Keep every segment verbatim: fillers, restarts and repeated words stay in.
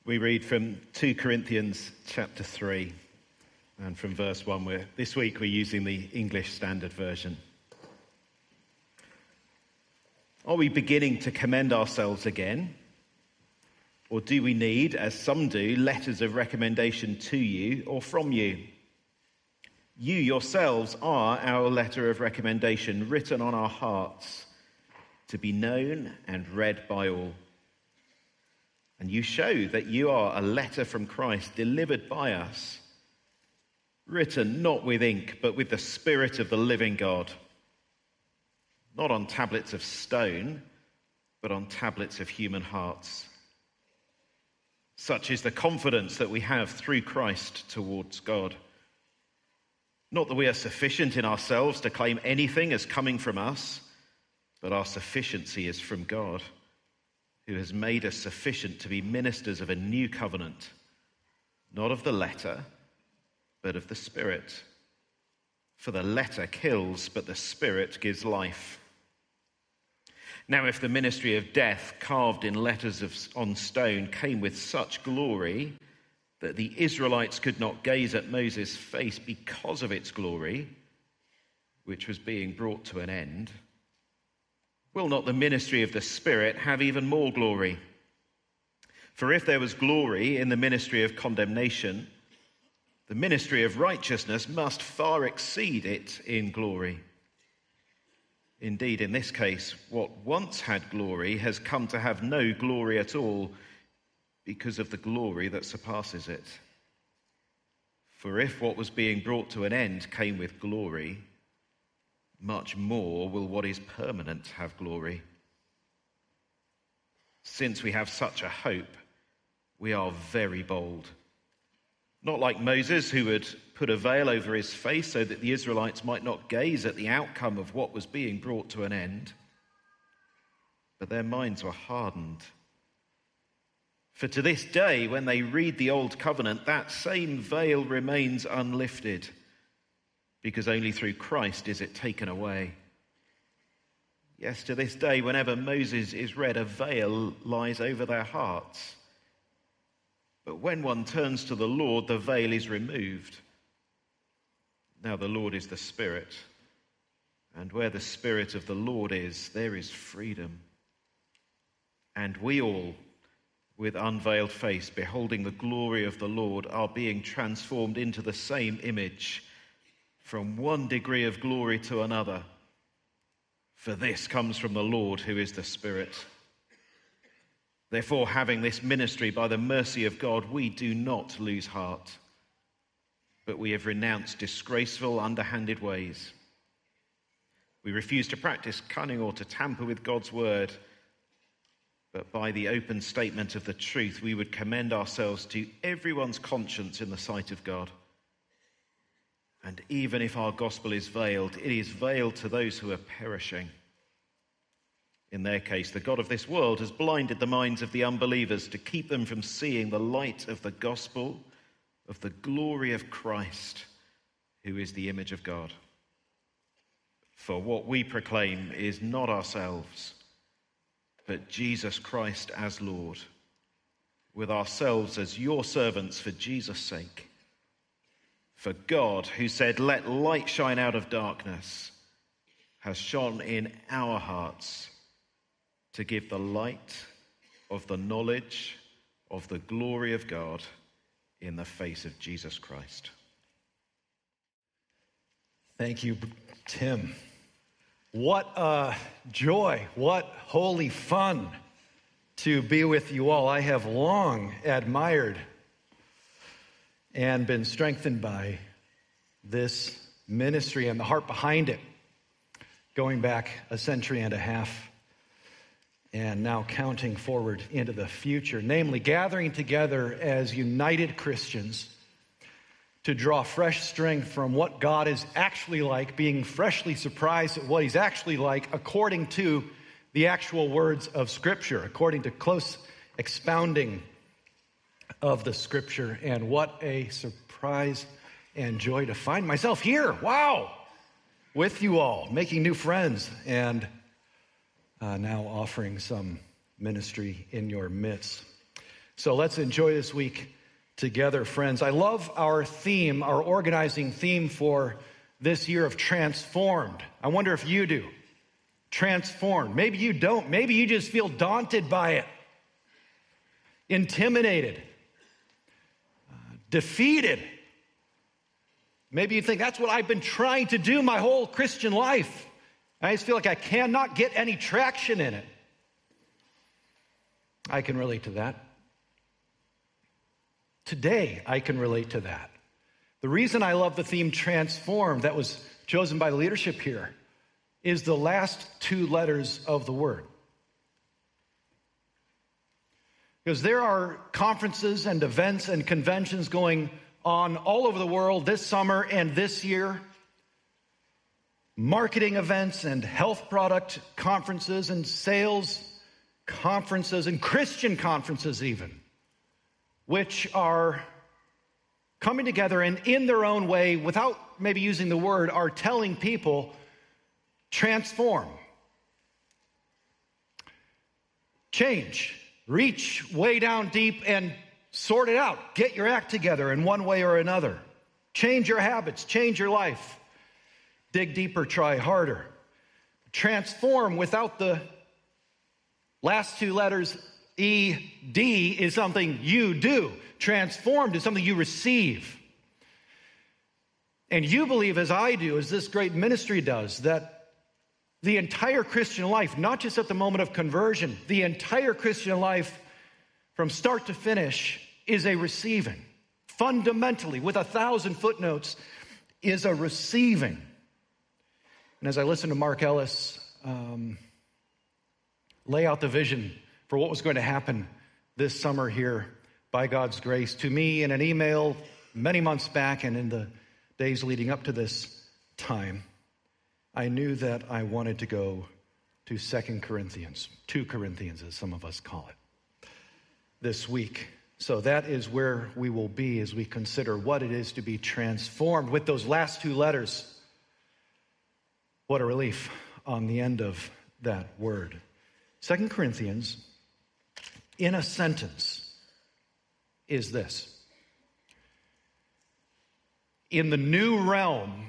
We read from Second Corinthians chapter three, and from verse one. We're, this week we're using the English Standard Version. Are we beginning to commend ourselves again? Or do we need, as some do, letters of recommendation to you or from you? You yourselves are our letter of recommendation, written on our hearts, to be known and read by all. And you show that you are a letter from Christ, delivered by us, written not with ink, but with the Spirit of the living God, not on tablets of stone, but on tablets of human hearts. Such is the confidence that we have through Christ towards God. Not that we are sufficient in ourselves to claim anything as coming from us, but our sufficiency is from God, who has made us sufficient to be ministers of a new covenant, not of the letter, but of the Spirit. For the letter kills, but the Spirit gives life. Now, if the ministry of death, carved in letters of, on stone, came with such glory that the Israelites could not gaze at Moses' face because of its glory, which was being brought to an end, will not the ministry of the Spirit have even more glory? For if there was glory in the ministry of condemnation, the ministry of righteousness must far exceed it in glory. Indeed, in this case, what once had glory has come to have no glory at all because of the glory that surpasses it. For if what was being brought to an end came with glory, much more will what is permanent have glory. Since we have such a hope, we are very bold. Not like Moses, who had put a veil over his face so that the Israelites might not gaze at the outcome of what was being brought to an end. But their minds were hardened. For to this day, when they read the Old Covenant, that same veil remains unlifted, because only through Christ is it taken away. Yes, to this day, whenever Moses is read, a veil lies over their hearts. But when one turns to the Lord, the veil is removed. Now the Lord is the Spirit, and where the Spirit of the Lord is, there is freedom. And we all, with unveiled face, beholding the glory of the Lord, are being transformed into the same image, from one degree of glory to another. For this comes from the Lord, who is the Spirit. Therefore, having this ministry by the mercy of God, we do not lose heart, but we have renounced disgraceful, underhanded ways. We refuse to practice cunning or to tamper with God's word, but by the open statement of the truth, we would commend ourselves to everyone's conscience in the sight of God. And even if our gospel is veiled, it is veiled to those who are perishing. In their case, the God of this world has blinded the minds of the unbelievers to keep them from seeing the light of the gospel of the glory of Christ, who is the image of God. For what we proclaim is not ourselves, but Jesus Christ as Lord, with ourselves as your servants for Jesus' sake. For God, who said, "Let light shine out of darkness," has shone in our hearts to give the light of the knowledge of the glory of God in the face of Jesus Christ. Thank you, Tim. What a joy, what holy fun to be with you all. I have long admired and been strengthened by this ministry and the heart behind it, going back a century and a half and now counting forward into the future, namely gathering together as united Christians to draw fresh strength from what God is actually like, being freshly surprised at what he's actually like according to the actual words of Scripture, according to close expounding of the Scripture. And what a surprise and joy to find myself here, wow, with you all, making new friends, and uh, now offering some ministry in your midst. So let's enjoy this week together, friends. I love our theme, our organizing theme for this year of transformed. I wonder if you do. Transformed. Maybe you don't. Maybe you just feel daunted by it, intimidated, uh, defeated. Maybe you think, that's what I've been trying to do my whole Christian life. I just feel like I cannot get any traction in it. I can relate to that. Today, I can relate to that. The reason I love the theme transformed that was chosen by the leadership here is the last two letters of the word. Because there are conferences and events and conventions going on all over the world this summer and this year. Marketing events and health product conferences and sales conferences and Christian conferences even, which are coming together and in their own way, without maybe using the word, are telling people, transform. Change. Reach way down deep and sort it out. Get your act together in one way or another. Change your habits. Change your life. Dig deeper. Try harder. Transform without the last two letters, E D, is something you do. Transformed is something you receive. And you believe, as I do, as this great ministry does, that the entire Christian life, not just at the moment of conversion, the entire Christian life from start to finish is a receiving. Fundamentally, with a thousand footnotes, is a receiving. And as I listened to Mark Ellis um, lay out the vision for what was going to happen this summer here, by God's grace, to me in an email many months back and in the days leading up to this time, I knew that I wanted to go to Second Corinthians, two Corinthians as some of us call it, this week. So that is where we will be as we consider what it is to be transformed with those last two letters. What a relief on the end of that word. Second Corinthians, in a sentence, is this. In the new realm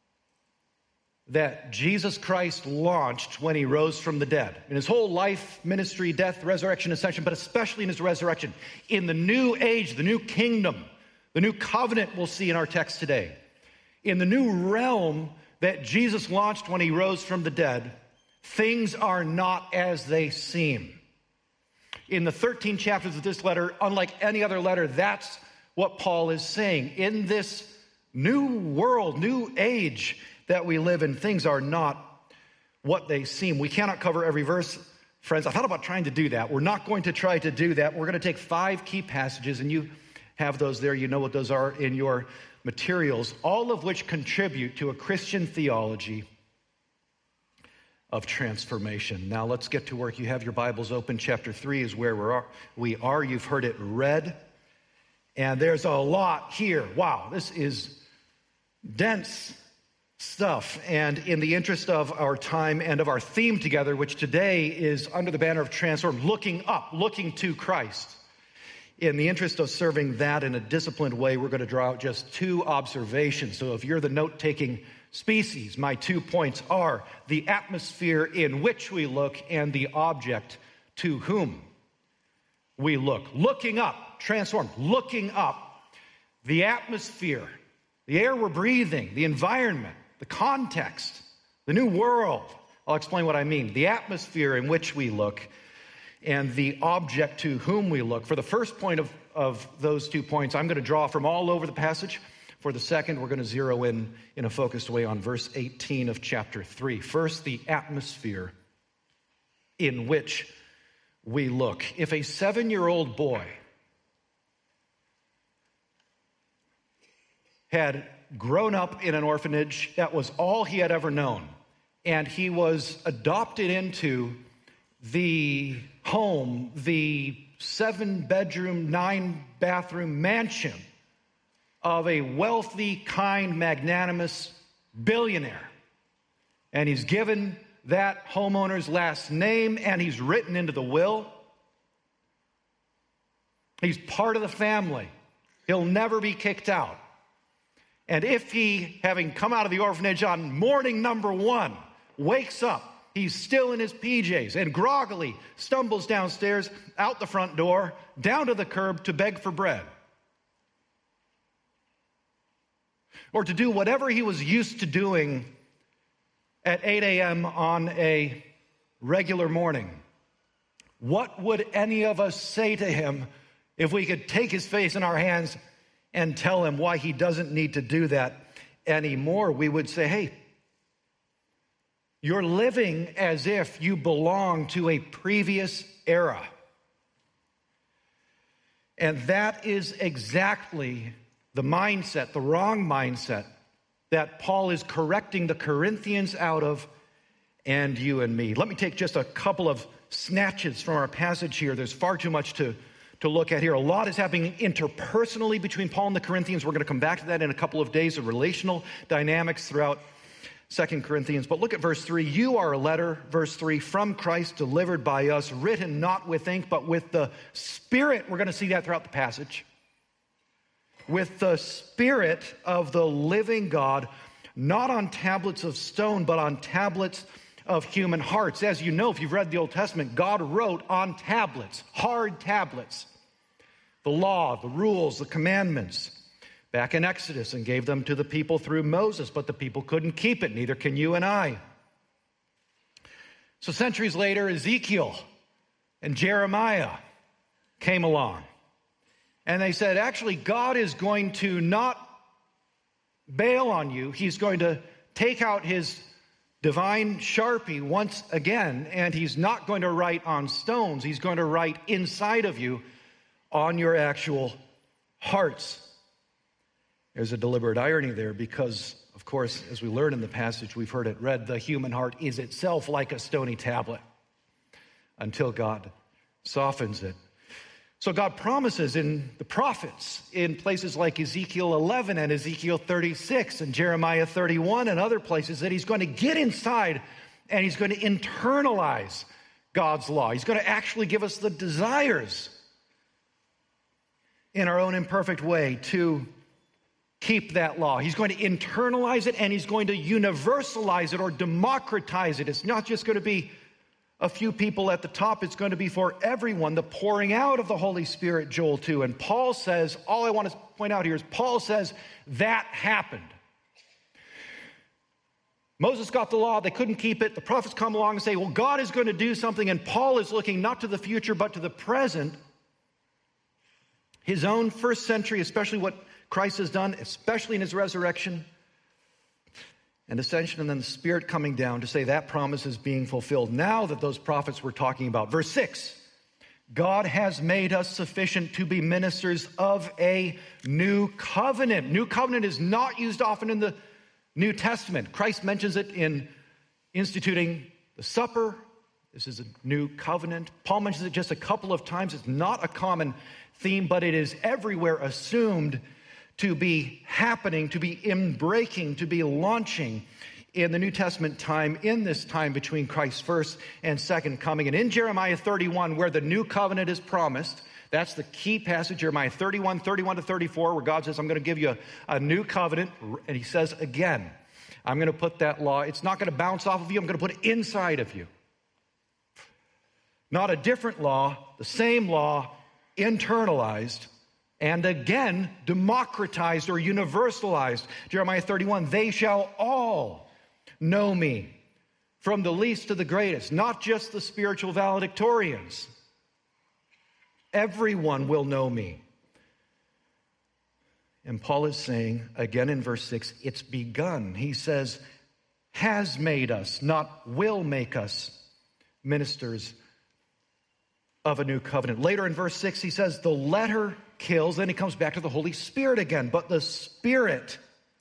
that Jesus Christ launched when he rose from the dead, in his whole life, ministry, death, resurrection, ascension, but especially in his resurrection, in the new age, the new kingdom, the new covenant we'll see in our text today, in the new realm that Jesus launched when he rose from the dead, things are not as they seem. In the thirteen chapters of this letter, unlike any other letter, that's what Paul is saying. In this new world, new age that we live in, things are not what they seem. We cannot cover every verse, friends. I thought about trying to do that. We're not going to try to do that. We're going to take five key passages, and you have those there. You know what those are in your materials, all of which contribute to a Christian theology of transformation. Now let's get to work. You have your Bibles open. Chapter three is where we are. We are. You've heard it read. And there's a lot here. Wow, this is dense stuff. And in the interest of our time and of our theme together, which today is under the banner of transform, looking up, looking to Christ. In the interest of serving that in a disciplined way, we're going to draw out just two observations. So if you're the note-taking species, my two points are the atmosphere in which we look and the object to whom we look. Looking up, transformed, looking up. The atmosphere, the air we're breathing, the environment, the context, the new world. I'll explain what I mean. The atmosphere in which we look and the object to whom we look. For the first point of, of those two points, I'm going to draw from all over the passage. For the second, we're going to zero in in a focused way on verse eighteen of chapter three. First, the atmosphere in which we look. If a seven-year-old boy had grown up in an orphanage, that was all he had ever known, and he was adopted into the home, the seven-bedroom, nine-bathroom mansion of a wealthy, kind, magnanimous billionaire. And he's given that homeowner's last name, and he's written into the will He's part of the family. He'll never be kicked out. And if he, having come out of the orphanage on morning number one, wakes up, he's still in his P Js and groggily stumbles downstairs, out the front door, down to the curb to beg for bread, or to do whatever he was used to doing at eight a.m. on a regular morning, what would any of us say to him if we could take his face in our hands and tell him why he doesn't need to do that anymore? We would say, hey, you're living as if you belong to a previous era. And that is exactly the mindset, the wrong mindset, that Paul is correcting the Corinthians out of, and you and me. Let me take just a couple of snatches from our passage here. There's far too much to, to look at here. A lot is happening interpersonally between Paul and the Corinthians. We're going to come back to that in a couple of days, of relational dynamics throughout Second Corinthians. But look at verse three. You are a letter, verse three, from Christ, delivered by us, written not with ink, but with the Spirit. We're going to see that throughout the passage. With the Spirit of the living God, not on tablets of stone, but on tablets of human hearts. As you know, if you've read the Old Testament, God wrote on tablets, hard tablets, the law, the rules, the commandments, back in Exodus, and gave them to the people through Moses, but the people couldn't keep it, neither can you and I. So centuries later, Ezekiel and Jeremiah came along, and they said, actually, God is going to not bail on you. He's going to take out his divine Sharpie once again, and he's not going to write on stones. He's going to write inside of you on your actual hearts. There's a deliberate irony there because, of course, as we learn in the passage, we've heard it read, the human heart is itself like a stony tablet until God softens it. So God promises in the prophets, in places like Ezekiel eleven and Ezekiel thirty-six and Jeremiah thirty-one and other places, that he's going to get inside and he's going to internalize God's law. He's going to actually give us the desires in our own imperfect way to keep that law. He's going to internalize it and he's going to universalize it or democratize it. It's not just going to be a few people at the top. It's going to be for everyone, the pouring out of the Holy Spirit, Joel two. And Paul says, all I want to point out here is Paul says that happened. Moses got the law, they couldn't keep it. The prophets come along and say, well, God is going to do something, and Paul is looking not to the future, but to the present. His own first century, especially what Christ has done, especially in his resurrection and ascension, and then the Spirit coming down to say that promise is being fulfilled now that those prophets were talking about. Verse six, God has made us sufficient to be ministers of a new covenant. New covenant is not used often in the New Testament. Christ mentions it in instituting the supper. This is a new covenant. Paul mentions it just a couple of times. It's not a common theme, but it is everywhere assumed to be happening, to be inbreaking, to be launching in the New Testament time, in this time between Christ's first and second coming. And in Jeremiah thirty-one, where the new covenant is promised, that's the key passage, Jeremiah thirty-one, thirty-one to thirty-four, where God says, I'm going to give you a, a new covenant. And he says again, I'm going to put that law, it's not going to bounce off of you, I'm going to put it inside of you. Not a different law, the same law, internalized, and again, democratized or universalized. Jeremiah thirty-one, they shall all know me, from the least to the greatest, not just the spiritual valedictorians. Everyone will know me. And Paul is saying, again in verse six, it's begun. He says, has made us, not will make us, ministers of a new covenant. Later in verse six, he says, the letter kills. Then he comes back to the Holy Spirit again. But the Spirit,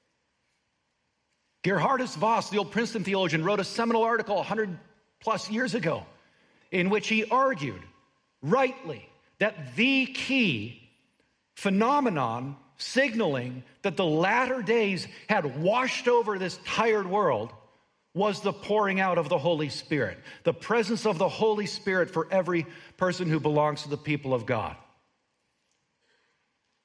Gerhardus Voss, the old Princeton theologian, wrote a seminal article one hundred plus years ago in which he argued, rightly, that the key phenomenon signaling that the latter days had washed over this tired world was the pouring out of the Holy Spirit, the presence of the Holy Spirit for every person who belongs to the people of God.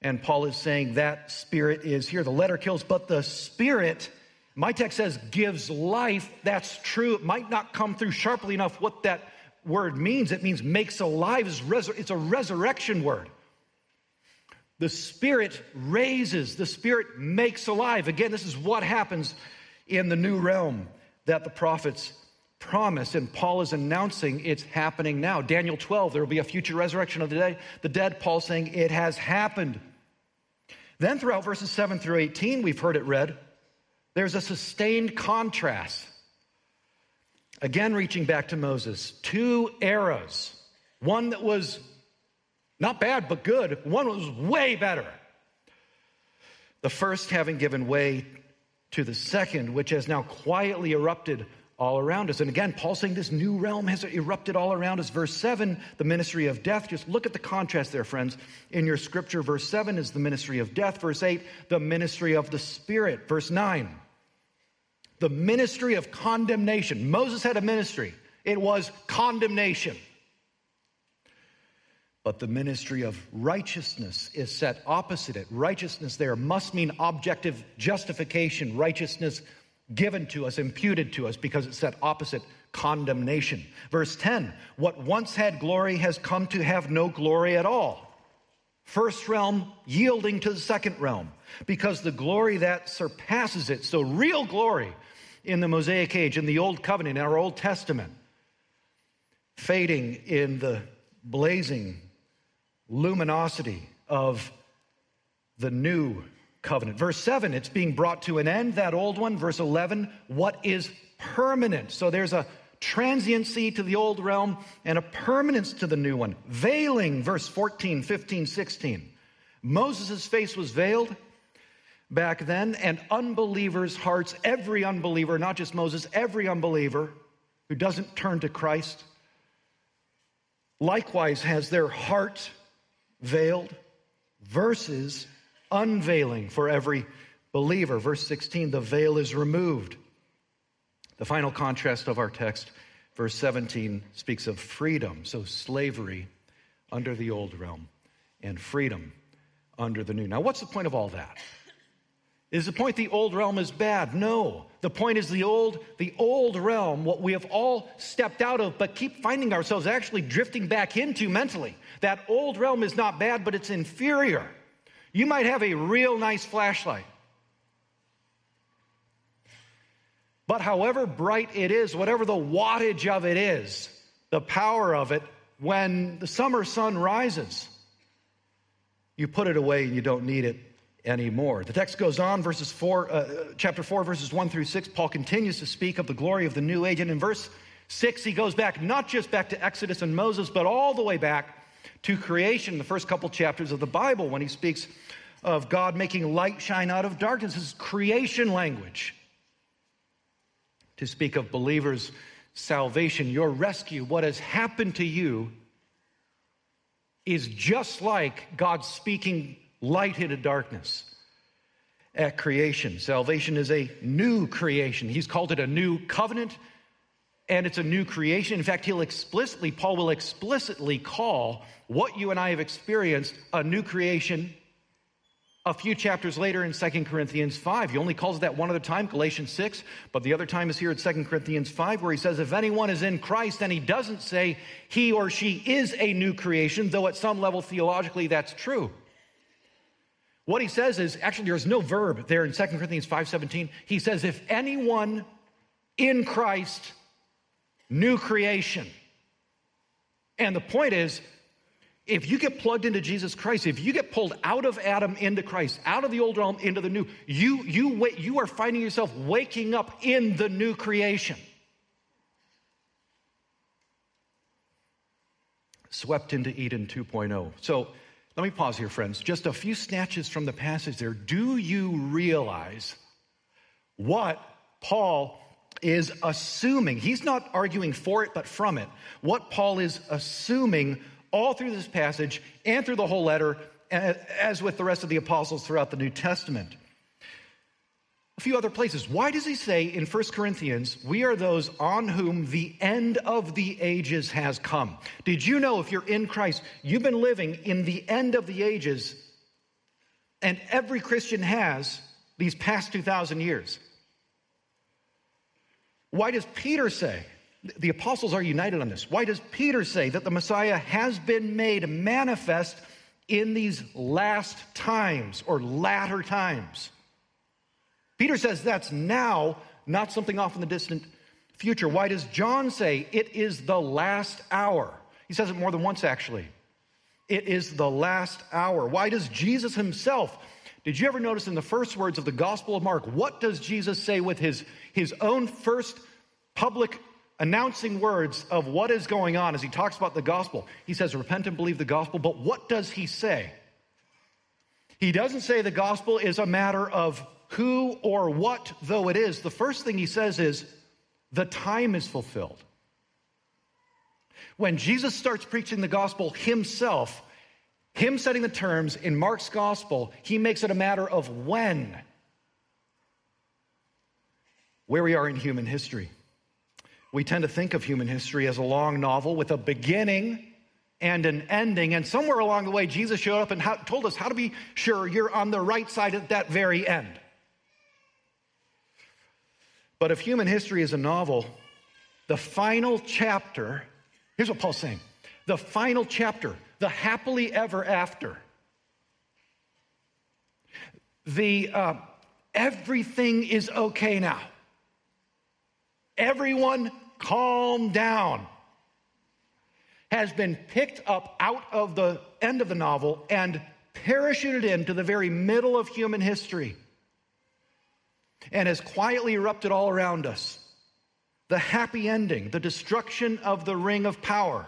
And Paul is saying that Spirit is here. The letter kills, but the Spirit, my text says, gives life. That's true. It might not come through sharply enough what that word means. It means makes alive. It's a resurrection word. The Spirit raises. The Spirit makes alive. Again, this is what happens in the new realm that the prophets promise, and Paul is announcing it's happening now. Daniel twelve, there will be a future resurrection of the dead. The dead, Paul saying it has happened. Then throughout verses seven through eighteen, we've heard it read, there's a sustained contrast. Again, reaching back to Moses, two eras. One that was not bad, but good. One was way better. The first having given way to the second, which has now quietly erupted all around us. And again, Paul's saying this new realm has erupted all around us. Verse seven, the ministry of death. Just look at the contrast there, friends. In your scripture, verse seven is the ministry of death. Verse eight, the ministry of the Spirit. Verse nine, the ministry of condemnation. Moses had a ministry. It was condemnation. But the ministry of righteousness is set opposite it. Righteousness there must mean objective justification. Righteousness given to us, imputed to us, because it's set opposite condemnation. Verse ten, what once had glory has come to have no glory at all. First realm yielding to the second realm, because the glory that surpasses it, so real glory in the Mosaic age, in the Old Covenant, in our Old Testament, fading in the blazing luminosity of the new covenant. Verse seven, it's being brought to an end, that old one. Verse eleven, what is permanent? So there's a transiency to the old realm and a permanence to the new one. Veiling, verse fourteen, fifteen, sixteen. Moses' face was veiled back then, and unbelievers' hearts, every unbeliever, not just Moses, every unbeliever who doesn't turn to Christ, likewise has their heart veiled, versus unveiling for every believer. Verse sixteen, the veil is removed. The final contrast of our text, verse seventeen, speaks of freedom. So slavery under the old realm and freedom under the new. Now, what's the point of all that? Is the point the old realm is bad? No. The point is the old, the old realm, what we have all stepped out of, but keep finding ourselves actually drifting back into mentally. That old realm is not bad, but it's inferior. You might have a real nice flashlight, but however bright it is, whatever the wattage of it is, the power of it, when the summer sun rises, you put it away and you don't need it anymore. The text goes on, verses four, uh, chapter four, verses one through six. Paul continues to speak of the glory of the new age, and in verse six, he goes back, not just back to Exodus and Moses, but all the way back to creation, the first couple chapters of the Bible, when he speaks of God making light shine out of darkness. This is creation language. To speak of believers' salvation, your rescue, what has happened to you is just like God speaking light into darkness at creation. Salvation is a new creation. He's called it a new covenant, and it's a new creation. In fact, he'll explicitly, Paul will explicitly call what you and I have experienced a new creation a few chapters later in Second Corinthians five. He only calls it that one other time, Galatians six, but the other time is here at Second Corinthians five, where he says, if anyone is in Christ, and he doesn't say he or she is a new creation, though at some level theologically that's true. What he says is, actually there's no verb there in Second Corinthians five seventeen. He says, if anyone in Christ, new creation. And the point is, if you get plugged into Jesus Christ, if you get pulled out of Adam into Christ, out of the old realm into the new, you, you, you are finding yourself waking up in the new creation. Swept into Eden two point oh. So let me pause here, friends. Just a few snatches from the passage there. Do you realize what Paul is assuming? He's not arguing for it, but from it. What Paul is assuming all through this passage and through the whole letter, as with the rest of the apostles throughout the New Testament. A few other places. Why does he say in First Corinthians, we are those on whom the end of the ages has come? Did you know if you're in Christ, you've been living in the end of the ages and every Christian has these past two thousand years. Why does Peter say, the apostles are united on this, why does Peter say that the Messiah has been made manifest in these last times or latter times? Peter says that's now, not something off in the distant future. Why does John say it is the last hour? He says it more than once, actually. It is the last hour. Why does Jesus himself, did you ever notice in the first words of the Gospel of Mark, what does Jesus say with his, his own first public announcing words of what is going on as he talks about the gospel? He says, repent and believe the gospel, but what does he say? He doesn't say the gospel is a matter of who or what, though it is. The first thing he says is, the time is fulfilled. When Jesus starts preaching the gospel himself, him setting the terms in Mark's gospel, he makes it a matter of when. Where we are in human history. We tend to think of human history as a long novel with a beginning and an ending. And somewhere along the way, Jesus showed up and how, told us how to be sure you're on the right side at that very end. But if human history is a novel, the final chapter, here's what Paul's saying. The final chapter, the happily ever after, the uh, everything is okay now. Everyone calm down, has been picked up out of the end of the novel and parachuted into the very middle of human history and has quietly erupted all around us. The happy ending, the destruction of the ring of power,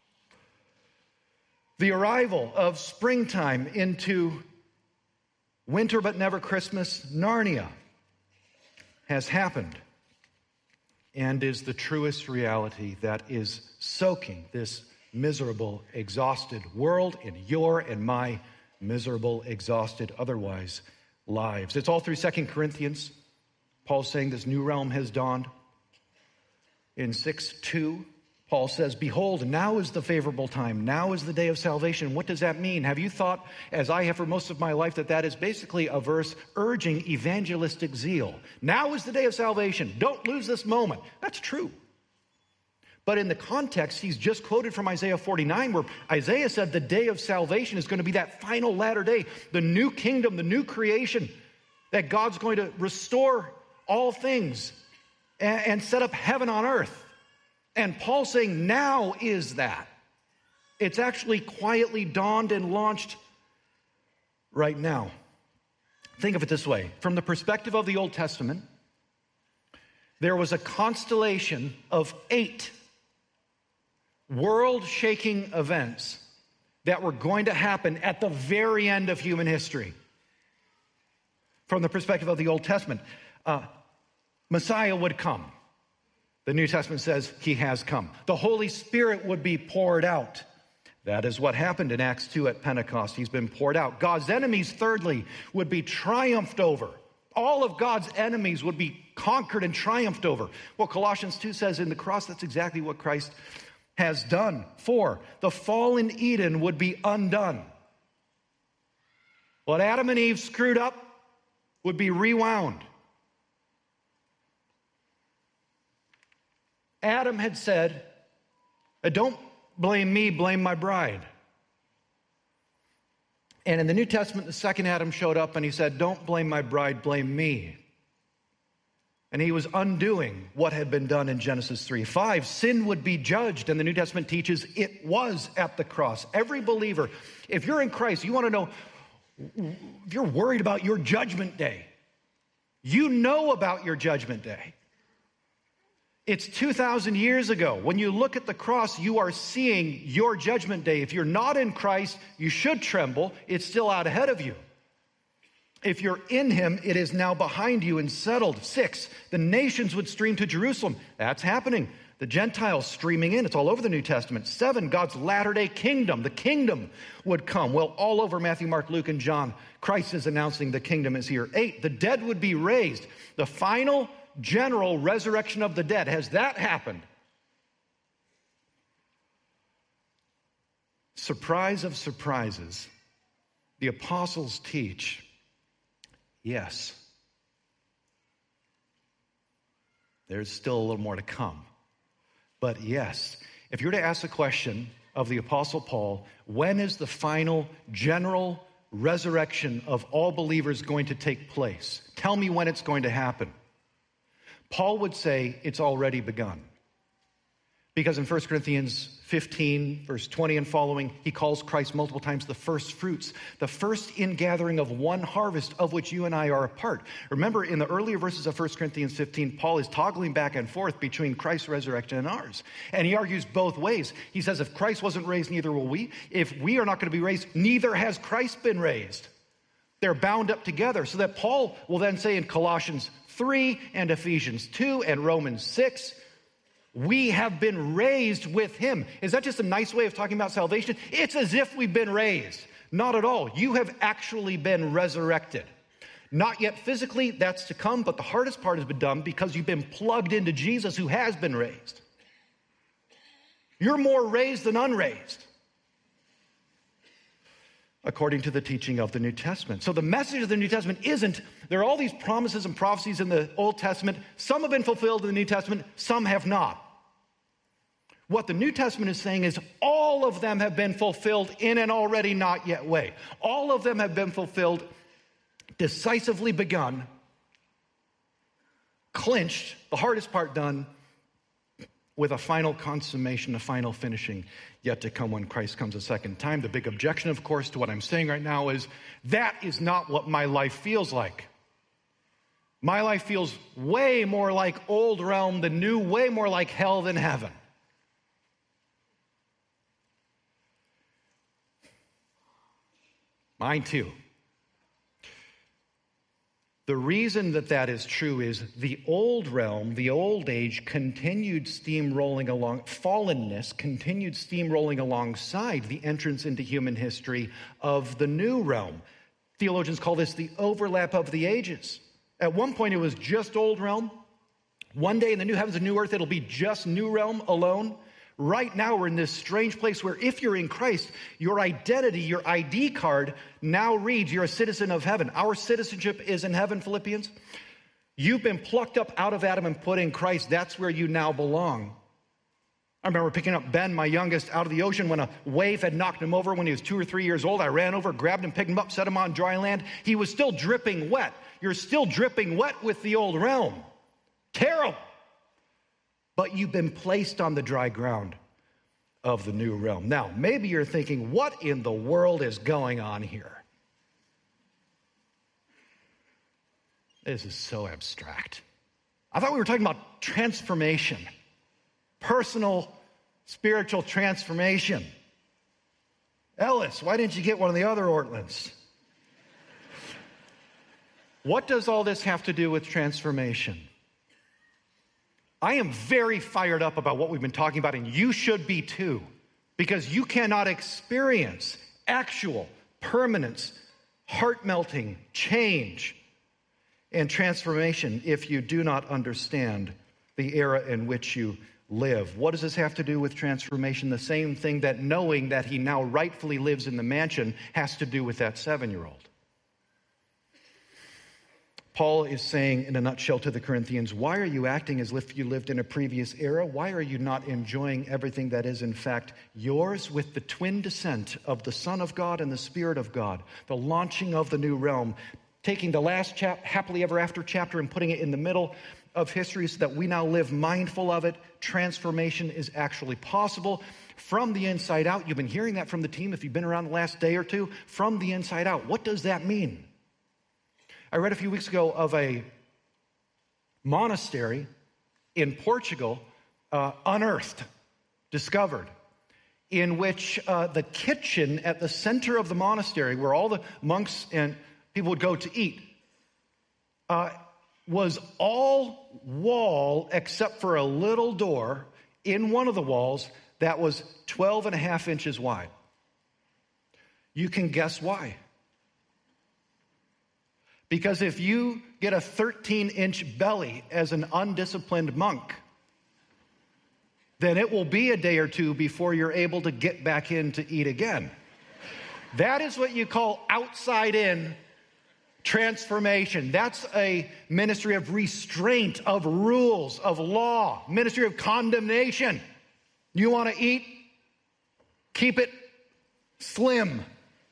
the arrival of springtime into winter but never Christmas, Narnia, has happened and is the truest reality that is soaking this miserable, exhausted world in your and my miserable, exhausted, otherwise lives. It's all through Second Corinthians. Paul's saying this new realm has dawned. In six two, Paul says, behold, now is the favorable time. Now is the day of salvation. What does that mean? Have you thought, as I have for most of my life, that that is basically a verse urging evangelistic zeal? Now is the day of salvation. Don't lose this moment. That's true. But in the context, he's just quoted from Isaiah forty-nine, where Isaiah said the day of salvation is going to be that final latter day, the new kingdom, the new creation, that God's going to restore all things and, and set up heaven on earth. And Paul's saying now is that. It's actually quietly dawned and launched right now. Think of it this way. From the perspective of the Old Testament, there was a constellation of eight world-shaking events that were going to happen at the very end of human history. From the perspective of the Old Testament, uh, Messiah would come. The New Testament says he has come. The Holy Spirit would be poured out. That is what happened in Acts two at Pentecost. He's been poured out. God's enemies, thirdly, would be triumphed over. All of God's enemies would be conquered and triumphed over. Well, Colossians two says in the cross, that's exactly what Christ has done. Four, the fallen Eden would be undone. What Adam and Eve screwed up would be rewound. Adam had said, don't blame me, blame my bride. And in the New Testament, the second Adam showed up and he said, don't blame my bride, blame me. And he was undoing what had been done in Genesis three. Five, sin would be judged, and the New Testament teaches it was at the cross. Every believer, if you're in Christ, you want to know, if you're worried about your judgment day, you know about your judgment day. It's two thousand years ago. When you look at the cross, you are seeing your judgment day. If you're not in Christ, you should tremble. It's still out ahead of you. If you're in him, it is now behind you and settled. Six, the nations would stream to Jerusalem. That's happening. The Gentiles streaming in. It's all over the New Testament. Seven, God's latter-day kingdom. The kingdom would come. Well, all over Matthew, Mark, Luke, and John, Christ is announcing the kingdom is here. Eight, the dead would be raised. The final general resurrection of the dead. Has that happened? Surprise of surprises. The apostles teach, yes, there's still a little more to come. But yes, if you're to ask the question of the Apostle Paul, when is the final general resurrection of all believers going to take place? Tell me when it's going to happen. Paul would say it's already begun. Because in First Corinthians fifteen, verse twenty and following, he calls Christ multiple times the first fruits, the first ingathering of one harvest of which you and I are a part. Remember, in the earlier verses of First Corinthians fifteen, Paul is toggling back and forth between Christ's resurrection and ours. And he argues both ways. He says, if Christ wasn't raised, neither will we. If we are not going to be raised, neither has Christ been raised. They're bound up together. So that Paul will then say in Colossians three and Ephesians two and Romans six, we have been raised with him. Is that just a nice way of talking about salvation? It's as if we've been raised. Not at all. You have actually been resurrected. Not yet physically, that's to come, but the hardest part has been done because you've been plugged into Jesus who has been raised. You're more raised than unraised, according to the teaching of the New Testament. So the message of the New Testament isn't, there are all these promises and prophecies in the Old Testament. Some have been fulfilled in the New Testament, some have not. What the New Testament is saying is all of them have been fulfilled in an already not yet way. All of them have been fulfilled, decisively begun, clinched, the hardest part done, with a final consummation, a final finishing yet to come when Christ comes a second time. The big objection, of course, to what I'm saying right now is that is not what my life feels like. My life feels way more like old realm than new, way more like hell than heaven. Mine too. The reason that that is true is the old realm, the old age, continued steamrolling along, fallenness continued steamrolling alongside the entrance into human history of the new realm. Theologians call this the overlap of the ages. At one point, it was just old realm. One day in the new heavens and new earth, it'll be just new realm alone. Right now, we're in this strange place where if you're in Christ, your identity, your I D card now reads you're a citizen of heaven. Our citizenship is in heaven, Philippians. You've been plucked up out of Adam and put in Christ. That's where you now belong. I remember picking up Ben, my youngest, out of the ocean when a wave had knocked him over when he was two or three years old. I ran over, grabbed him, picked him up, set him on dry land. He was still dripping wet. You're still dripping wet with the old realm. Terrible. But you've been placed on the dry ground of the new realm. Now, maybe you're thinking, what in the world is going on here? This is so abstract. I thought we were talking about transformation, personal, spiritual transformation. Ellis, why didn't you get one of the other Ortlands? What does all this have to do with transformation? I am very fired up about what we've been talking about, and you should be too, because you cannot experience actual permanence, heart-melting change and transformation if you do not understand the era in which you live. What does this have to do with transformation? The same thing that knowing that he now rightfully lives in the mansion has to do with that seven-year-old. Paul is saying in a nutshell to the Corinthians, why are you acting as if you lived in a previous era? Why are you not enjoying everything that is in fact yours with the twin descent of the Son of God and the Spirit of God, the launching of the new realm, taking the last chap- happily ever after chapter and putting it in the middle of history so that we now live mindful of it. Transformation is actually possible from the inside out. You've been hearing that from the team if you've been around the last day or two. From the inside out. What does that mean? I read a few weeks ago of a monastery in Portugal, uh, unearthed, discovered, in which uh, the kitchen at the center of the monastery, where all the monks and people would go to eat, uh, was all wall except for a little door in one of the walls that was twelve and a half inches wide. You can guess why. Because if you get a thirteen-inch belly as an undisciplined monk, then it will be a day or two before you're able to get back in to eat again. That is what you call outside in transformation. That's a ministry of restraint, of rules, of law, ministry of condemnation. You want to eat? Keep it slim.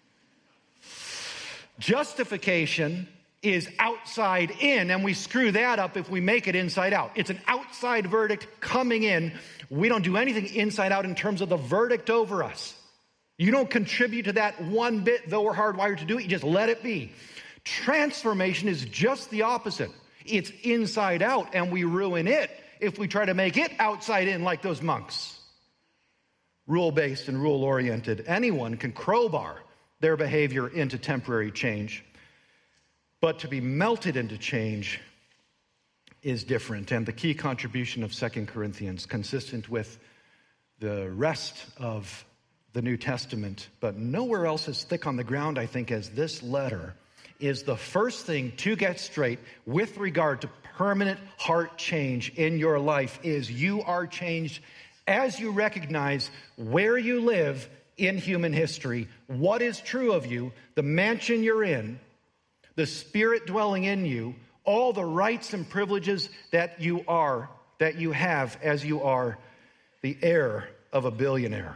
Justification is outside in, and we screw that up if we make it inside out. It's an outside verdict coming in. We don't do anything inside out in terms of the verdict over us. You don't contribute to that one bit, though we're hardwired to do it. You just let it be. Transformation is just the opposite. It's inside out, and we ruin it if we try to make it outside in like those monks. Rule-based and rule-oriented. Anyone can crowbar their behavior into temporary change. But to be melted into change is different. And the key contribution of Second Corinthians, consistent with the rest of the New Testament, but nowhere else as thick on the ground, I think, as this letter, is the first thing to get straight with regard to permanent heart change in your life is you are changed as you recognize where you live in human history, what is true of you, the mansion you're in, the Spirit dwelling in you, all the rights and privileges that you are, that you have as you are the heir of a billionaire.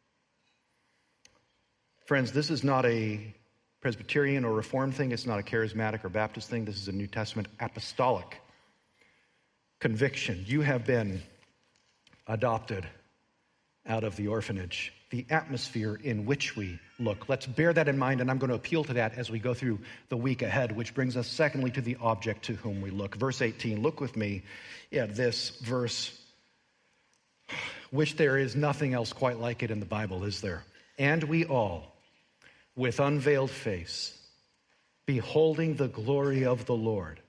Friends, this is not a Presbyterian or Reformed thing. It's not a charismatic or Baptist thing. This is a New Testament apostolic conviction. You have been adopted out of the orphanage, the atmosphere in which we look. Let's bear that in mind, and I'm going to appeal to that as we go through the week ahead, which brings us secondly to the object to whom we look. Verse eighteen, look with me at this verse, which there is nothing else quite like it in the Bible, is there? And we all, with unveiled face, beholding the glory of the Lord,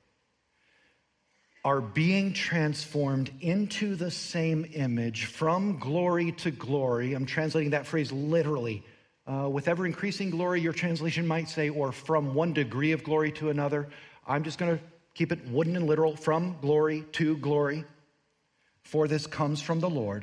are being transformed into the same image from glory to glory. I'm translating that phrase literally. Uh, with ever increasing glory, your translation might say, or from one degree of glory to another. I'm just going to keep it wooden and literal, from glory to glory. For this comes from the Lord,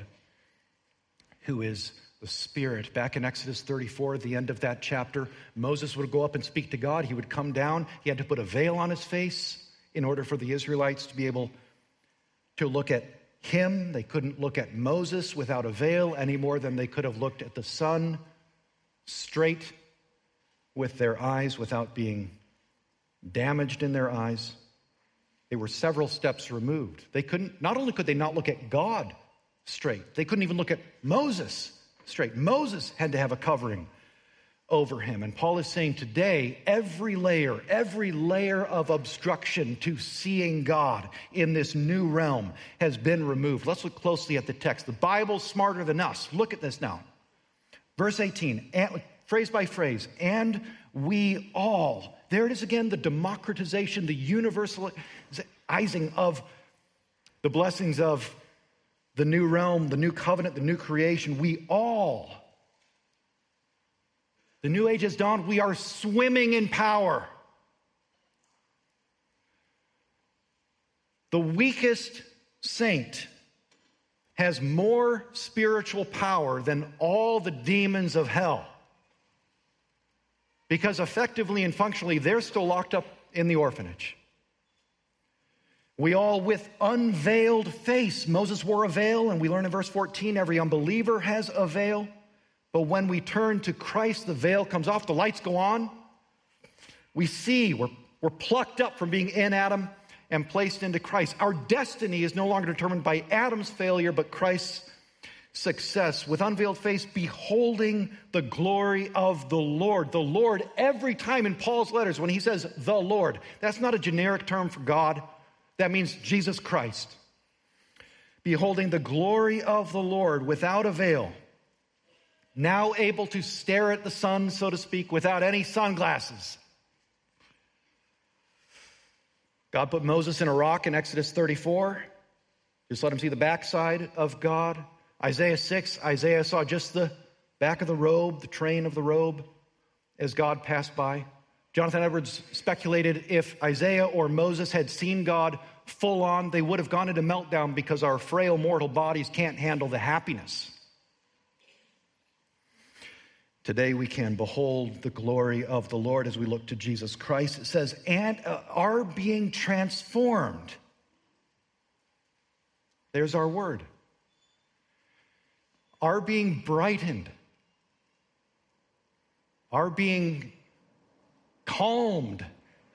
who is the Spirit. Back in Exodus thirty-four, at the end of that chapter, Moses would go up and speak to God. He would come down. He had to put a veil on his face in order for the Israelites to be able to look at him. They couldn't look at Moses without a veil any more than they could have looked at the sun straight with their eyes without being damaged in their eyes. They were several steps removed. They couldn't, not only could they not look at God straight, they couldn't even look at Moses straight. Moses had to have a covering over him. And Paul is saying today, every layer, every layer of obstruction to seeing God in this new realm has been removed. Let's look closely at the text. The Bible's smarter than us. Look at this now. Verse eighteen, and, phrase by phrase, and we all. There it is again, the democratization, the universalizing of the blessings of the new realm, the new covenant, the new creation. We all. The new age has dawned. We are swimming in power. The weakest saint has more spiritual power than all the demons of hell. Because effectively and functionally, they're still locked up in the orphanage. We all with unveiled face. Moses wore a veil, and we learn in verse fourteen, every unbeliever has a veil. But when we turn to Christ, the veil comes off, the lights go on. We see, we're, we're plucked up from being in Adam and placed into Christ. Our destiny is no longer determined by Adam's failure, but Christ's success. With unveiled face, beholding the glory of the Lord. The Lord, every time in Paul's letters, when he says the Lord, that's not a generic term for God. That means Jesus Christ. Beholding the glory of the Lord without a veil. Now able to stare at the sun, so to speak, without any sunglasses. God put Moses in a rock in Exodus thirty-four. Just let him see the backside of God. Isaiah six, Isaiah saw just the back of the robe, the train of the robe, as God passed by. Jonathan Edwards speculated if Isaiah or Moses had seen God full on, they would have gone into meltdown because our frail mortal bodies can't handle the happiness. Today we can behold the glory of the Lord as we look to Jesus Christ. It says, and uh, are being transformed. There's our word. Are being brightened. Are being calmed.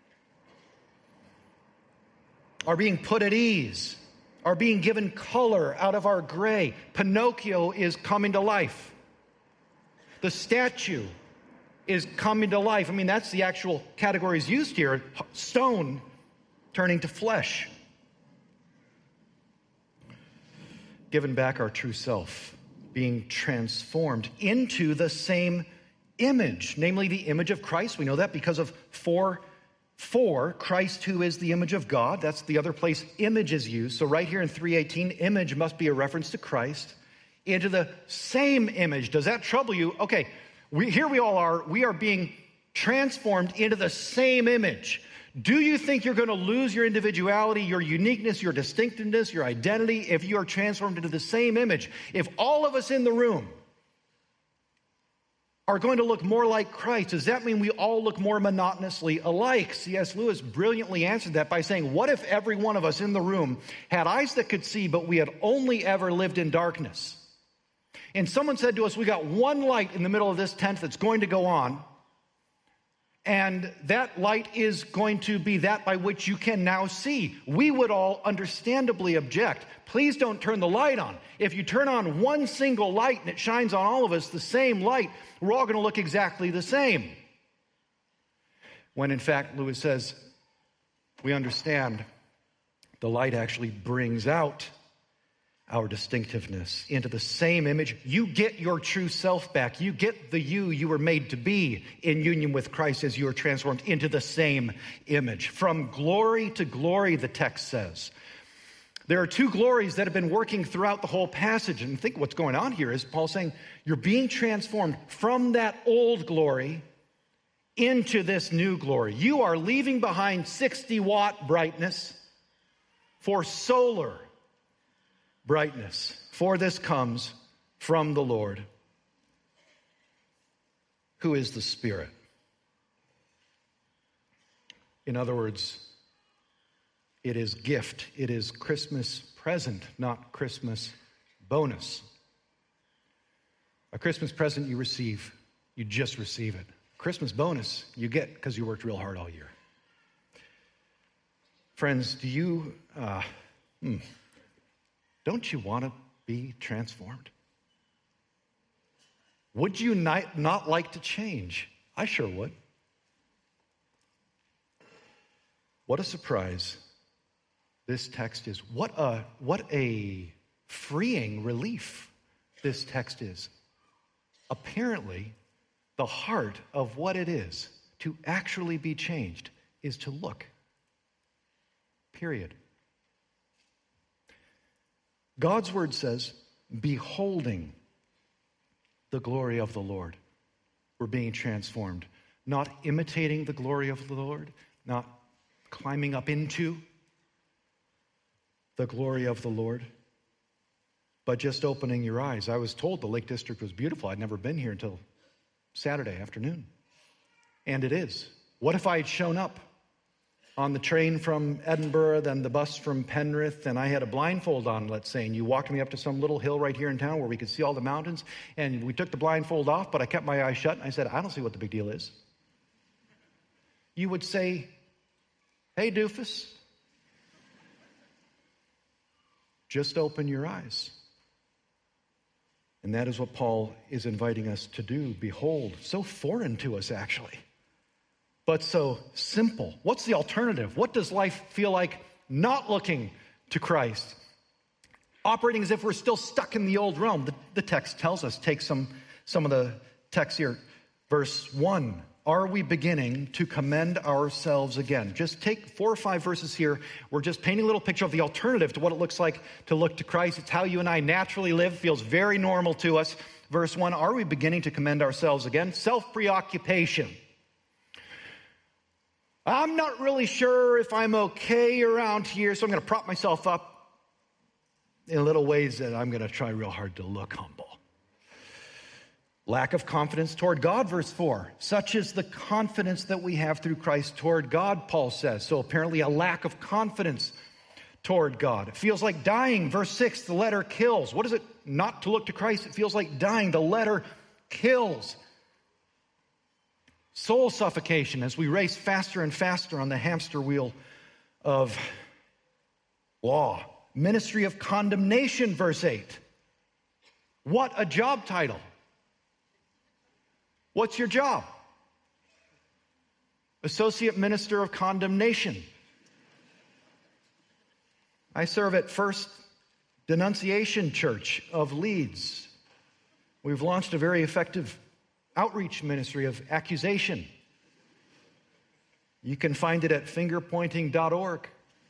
Are being put at ease. Are being given color out of our gray. Pinocchio is coming to life. The statue is coming to life. I mean, that's the actual categories used here. Stone turning to flesh. Given back our true self, being transformed into the same image, namely the image of Christ. We know that because of four, four, Christ who is the image of God. That's the other place image is used. So right here in three eighteen, image must be a reference to Christ. Into the same image. Does that trouble you? Okay, we, here we all are. We are being transformed into the same image. Do you think you're going to lose your individuality, your uniqueness, your distinctiveness, your identity if you are transformed into the same image? If all of us in the room are going to look more like Christ, does that mean we all look more monotonously alike? C S Lewis brilliantly answered that by saying, what if every one of us in the room had eyes that could see, but we had only ever lived in darkness? And someone said to us, we got one light in the middle of this tent that's going to go on, and that light is going to be that by which you can now see. We would all understandably object. Please don't turn the light on. If you turn on one single light and it shines on all of us, the same light, we're all going to look exactly the same. When in fact, Lewis says, we understand the light actually brings out our distinctiveness into the same image. You get your true self back. You get the you you were made to be in union with Christ as you are transformed into the same image. From glory to glory, the text says. There are two glories that have been working throughout the whole passage. And I think what's going on here is Paul saying, you're being transformed from that old glory into this new glory. You are leaving behind sixty watt brightness for solar brightness, for this comes from the Lord, who is the Spirit. In other words, it is gift. It is Christmas present, not Christmas bonus. A Christmas present you receive, you just receive it. Christmas bonus you get because you worked real hard all year. Friends, do you... Uh, hmm, Don't you want to be transformed? Would you not, not like to change? I sure would. What a surprise this text is. What a, what a freeing relief this text is. Apparently, the heart of what it is to actually be changed is to look. Period. God's word says, beholding the glory of the Lord. We're being transformed. Not imitating the glory of the Lord, not climbing up into the glory of the Lord, but just opening your eyes. I was told the Lake District was beautiful. I'd never been here until Saturday afternoon. And it is. What if I had shown up on the train from Edinburgh, then the bus from Penrith, and I had a blindfold on, let's say, and you walked me up to some little hill right here in town where we could see all the mountains, and we took the blindfold off, but I kept my eyes shut, and I said, I don't see what the big deal is. You would say, hey, doofus, just open your eyes. And that is what Paul is inviting us to do. Behold, so foreign to us, actually, but so simple. What's the alternative? What does life feel like not looking to Christ? Operating as if we're still stuck in the old realm. The, the text tells us, take some, some of the text here. Verse one, are we beginning to commend ourselves again? Just take four or five verses here. We're just painting a little picture of the alternative to what it looks like to look to Christ. It's how you and I naturally live. Feels very normal to us. Verse one, are we beginning to commend ourselves again? Self-preoccupation. I'm not really sure if I'm okay around here, so I'm going to prop myself up in little ways that I'm going to try real hard to look humble. Lack of confidence toward God, verse four. Such is the confidence that we have through Christ toward God, Paul says. So apparently a lack of confidence toward God. It feels like dying, verse six, the letter kills. What is it not to look to Christ? It feels like dying. The letter kills. Soul suffocation as we race faster and faster on the hamster wheel of law. Ministry of condemnation, verse eight. What a job title. What's your job? Associate Minister of Condemnation. I serve at First Denunciation Church of Leeds. We've launched a very effective outreach ministry of accusation. You can find it at finger pointing dot org.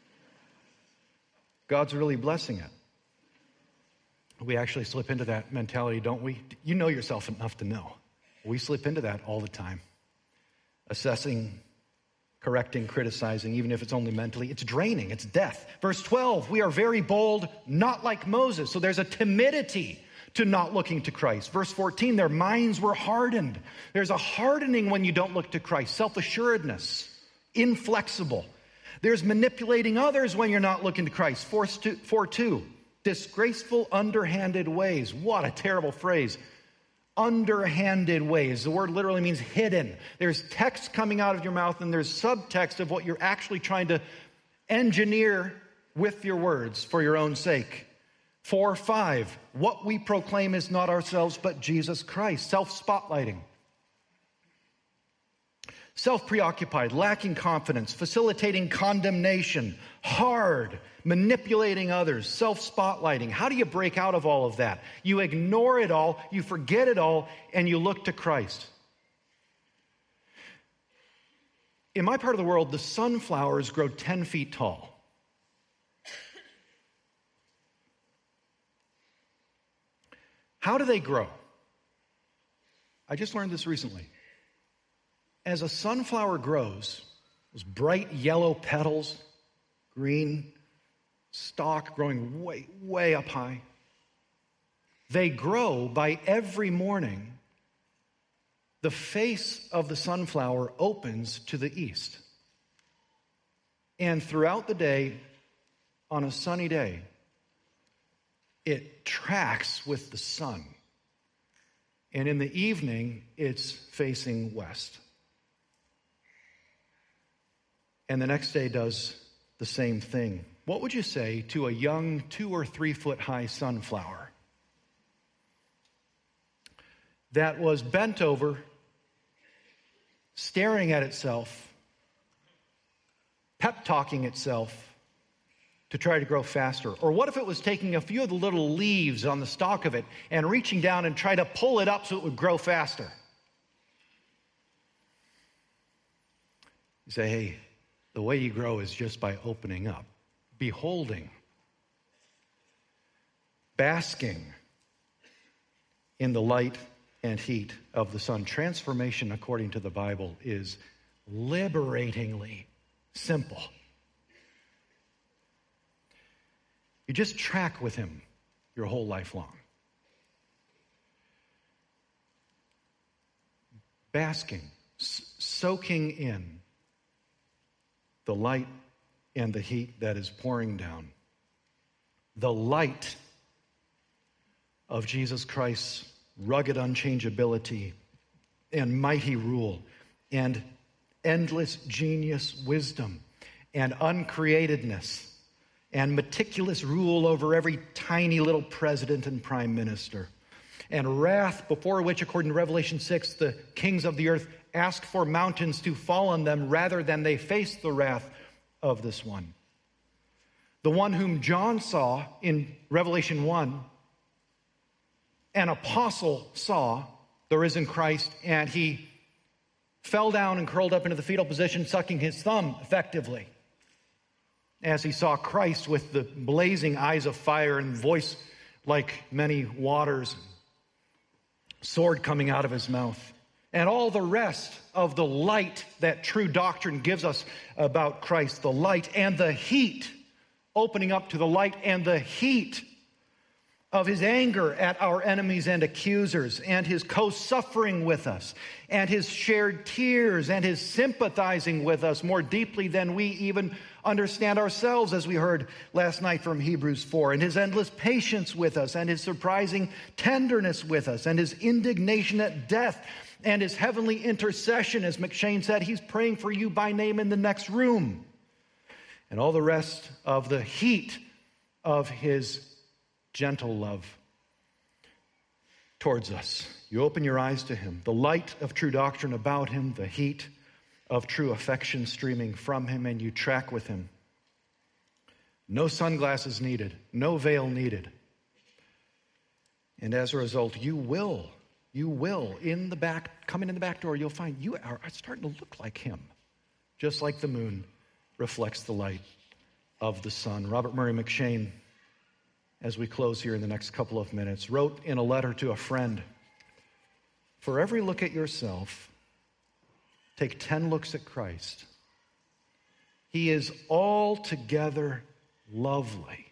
God's really blessing it. We actually slip into that mentality, don't we? You know yourself enough to know. We slip into that all the time. Assessing, correcting, criticizing, even if it's only mentally. It's draining. It's death. Verse twelve, we are very bold, not like Moses. So there's a timidity to not looking to Christ. Verse fourteen, their minds were hardened. There's a hardening when you don't look to Christ. Self-assuredness, inflexible. There's manipulating others when you're not looking to Christ. four two, disgraceful, underhanded ways. What a terrible phrase. Underhanded ways. The word literally means hidden. There's text coming out of your mouth and there's subtext of what you're actually trying to engineer with your words for your own sake. four five, what we proclaim is not ourselves but Jesus Christ. Self-spotlighting. Self-preoccupied, lacking confidence, facilitating condemnation, hard, manipulating others, self-spotlighting. How do you break out of all of that? You ignore it all, you forget it all, and you look to Christ. In my part of the world, the sunflowers grow ten feet tall. How do they grow? I just learned this recently. As a sunflower grows, those bright yellow petals, green stalk growing way, way up high, they grow by every morning, the face of the sunflower opens to the east. And throughout the day, on a sunny day, it tracks with the sun. And in the evening, it's facing west. And the next day does the same thing. What would you say to a young two or three foot high sunflower that was bent over, staring at itself, pep talking itself to try to grow faster? Or what if it was taking a few of the little leaves on the stalk of it and reaching down and try to pull it up so it would grow faster? You say, hey, the way you grow is just by opening up, beholding, basking in the light and heat of the sun. Transformation, according to the Bible, is liberatingly simple. You just track with him your whole life long. Basking, s- soaking in the light and the heat that is pouring down. The light of Jesus Christ's rugged unchangeability and mighty rule and endless genius wisdom and uncreatedness and meticulous rule over every tiny little president and prime minister and wrath before which, according to Revelation six, the kings of the earth ask for mountains to fall on them rather than they face the wrath of this one. The one whom John saw in Revelation one, an apostle saw the risen Christ, and he fell down and curled up into the fetal position, sucking his thumb effectively, as he saw Christ with the blazing eyes of fire and voice like many waters, sword coming out of his mouth. And all the rest of the light that true doctrine gives us about Christ, the light and the heat, opening up to the light and the heat of his anger at our enemies and accusers, and his co-suffering with us, and his shared tears, and his sympathizing with us more deeply than we even understand ourselves, as we heard last night from Hebrews four, and his endless patience with us, and his surprising tenderness with us, and his indignation at death, and his heavenly intercession. As McShane said, he's praying for you by name in the next room, and all the rest of the heat of his gentle love towards us. You open your eyes to him, the light of true doctrine about him, the heat of true affection streaming from him, and you track with him. No sunglasses needed, no veil needed. And as a result, you will, you will, in the back, coming in the back door, you'll find you are starting to look like him, just like the moon reflects the light of the sun. Robert Murray McShane, as we close here in the next couple of minutes, wrote in a letter to a friend, "For every look at yourself, take ten looks at Christ. He is altogether lovely.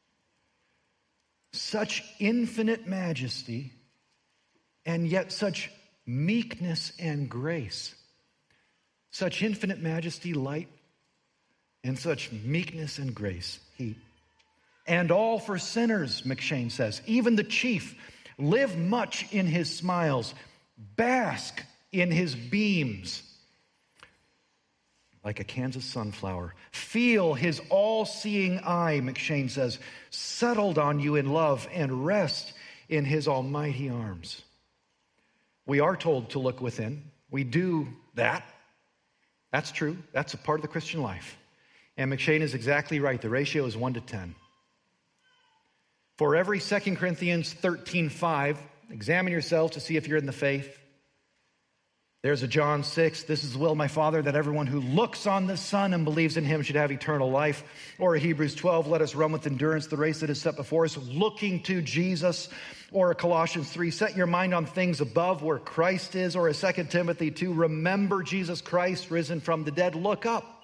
Such infinite majesty, and yet such meekness and grace. Such infinite majesty, light, and such meekness and grace, heat. And all for sinners," McShane says, "even the chief. Live much in his smiles. Bask in his beams. Like a Kansas sunflower. Feel his all-seeing eye," McShane says, "settled on you in love, and rest in his almighty arms." We are told to look within. We do that. That's true. That's a part of the Christian life. And McShane is exactly right. The ratio is one to ten. For every Second Corinthians thirteen five, examine yourself to see if you're in the faith. There's a John six, "This is the will of my Father, that everyone who looks on the Son and believes in him should have eternal life." Or a Hebrews twelve, "Let us run with endurance the race that is set before us, looking to Jesus." Or a Colossians three, "Set your mind on things above where Christ is." Or a Second Timothy two, "Remember Jesus Christ, risen from the dead." Look up.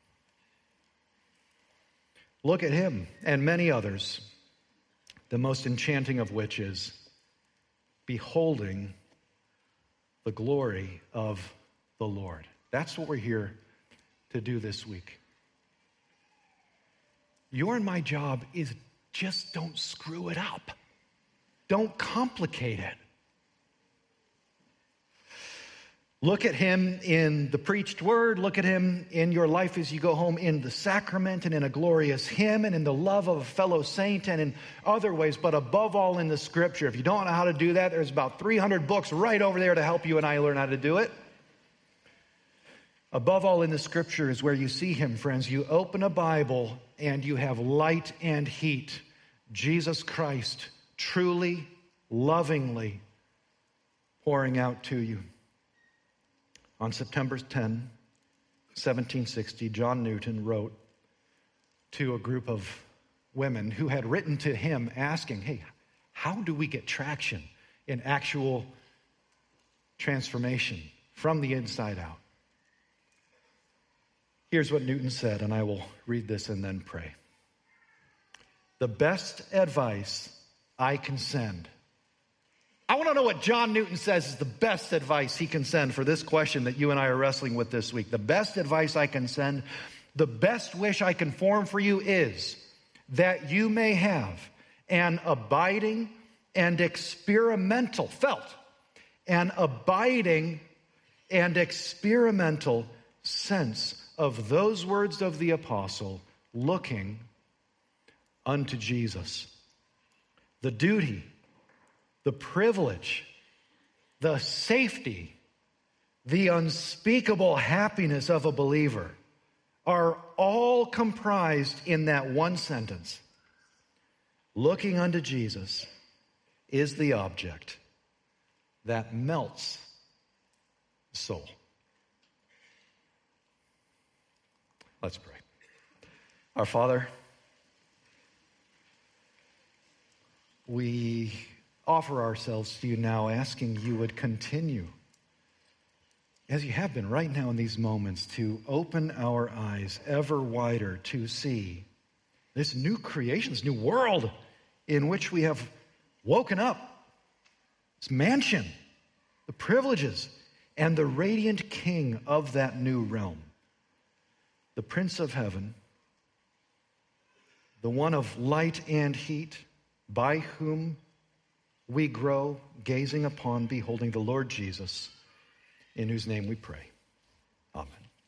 Look at him and many others, the most enchanting of which is beholding the glory of the Lord. That's what we're here to do this week. Your and my job is just don't screw it up. Don't complicate it. Look at him in the preached word. Look at him in your life as you go home, in the sacrament and in a glorious hymn and in the love of a fellow saint and in other ways, but above all in the scripture. If you don't know how to do that, there's about three hundred books right over there to help you and I learn how to do it. Above all in the scripture is where you see him, friends. You open a Bible and you have light and heat. Jesus Christ, truly, lovingly pouring out to you. On September tenth, seventeen sixty, John Newton wrote to a group of women who had written to him asking, "Hey, how do we get traction in actual transformation from the inside out?" Here's what Newton said, and I will read this and then pray. "The best advice I can send." I want to know what John Newton says is the best advice he can send for this question that you and I are wrestling with this week. The best advice I can send, the best wish I can form for you is that you may have an abiding and experimental, felt, an abiding and experimental sense of those words of the apostle, looking unto Jesus. The duty, the privilege, the safety, the unspeakable happiness of a believer are all comprised in that one sentence. Looking unto Jesus is the object that melts the soul. Let's pray. Our Father, we offer ourselves to you now, asking you would continue, as you have been right now in these moments, to open our eyes ever wider to see this new creation, this new world in which we have woken up, this mansion, the privileges, and the radiant king of that new realm, the Prince of Heaven, the one of light and heat, by whom we grow, gazing upon, beholding the Lord Jesus, in whose name we pray. Amen.